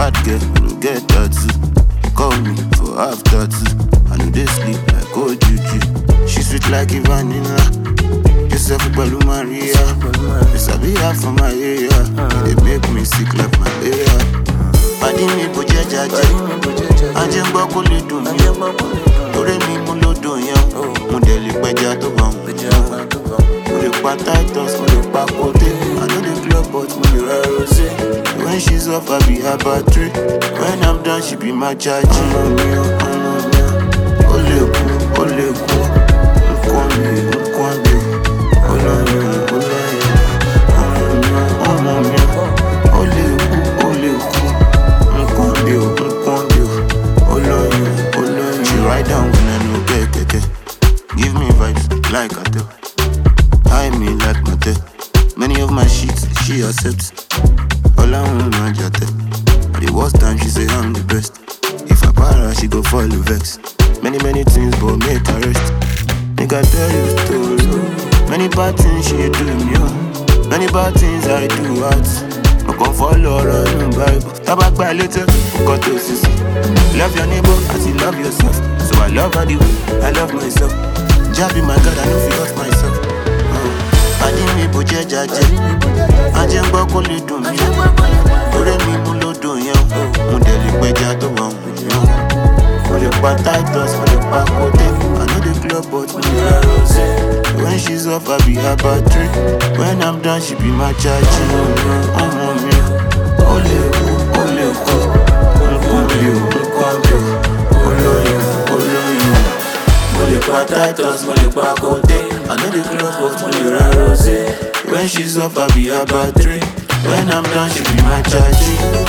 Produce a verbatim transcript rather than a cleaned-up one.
bad girl, I no get tattoo. Call me for after two. I know they sleep like old juju. She sweet like a vanilla. Yourself Balu Maria. This I be half from my area. They make me sick like malaria. Padi mi boje jaje. Anje ngbo ko le dun mi. Ore mi mo lo dun yan. Mo de le peja to ban. Mo le pa Titus, mo le pa Kote. I know the club but mo le ra rose. When she's off I be her battery. When I'm done she be my charge. Ọmọ mi o, ọmọ mi o. Ó lè kú, ó lè kú. Nǹkan mi, nǹkan mi o. Olóyún, olóyún. Ọmọ mi o, ọmọ mi o. Ó lè kú, ó lè kú. Nǹkan mi o, nǹkan mi o. Olóyún, olóyún. She ride down when I no get keke. Give me vibes like I do. High me like my day. Many of my sheets she accepts. All I want my jate. At the worst time she say I'm the best. If I para she go follow vex. Many many things but make her rest. Nigga tell you stories. Many bad things she do me oh. Many bad things I do out. I can follow her in Bible. Tabak by later, got to sissy. Love your neighbor as you love yourself. So I love her the way I love myself. Jabby my God, I know feel hurt myself. I didn't me boje jaje. Anje ngbo ko le dun mi. Ore mi mo lo dun yan. Mo de le peja to ban. Mo le pa Titus, mo le pa Kote. I know the club but mo le ra rose. When she's off I be her battery. When I'm done she be my charge. Ọmọ mi o, ó lè kú, ó lè kú. Nǹkan mi o, nǹkan mi o. Olóyún, olóyún. Mo le pa Titus, mo le pa Kote. I know the club but mo le ra rose. When she's off I be her battery. When I'm done she be my charge.